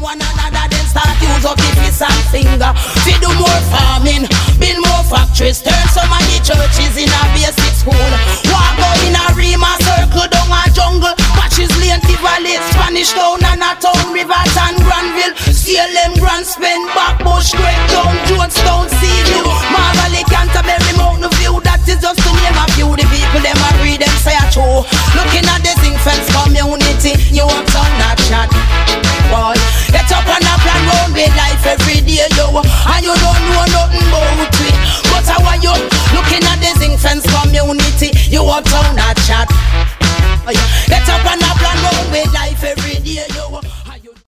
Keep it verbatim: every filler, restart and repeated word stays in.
one another, then start use up the fist and finger. Fi do more farming, build more factories, turn some of the churches in a basic school. Walk out in a Rima circle down a jungle, patches lane the valley, Spanish town and a town, Rivers and Granville, C L M, Grand Spend, Backbush, Great Town, Jonestown, Seaview, Marvally, Canterbury, Mountain View. That is just to name a few. The people them a read them say a true. Looking at the zinc fence community, you up on that chat. Boy, get up on a plan round with life every day, yo, and you don't know nothing about it. But how are you looking at the zinc fence community? You up on that chat.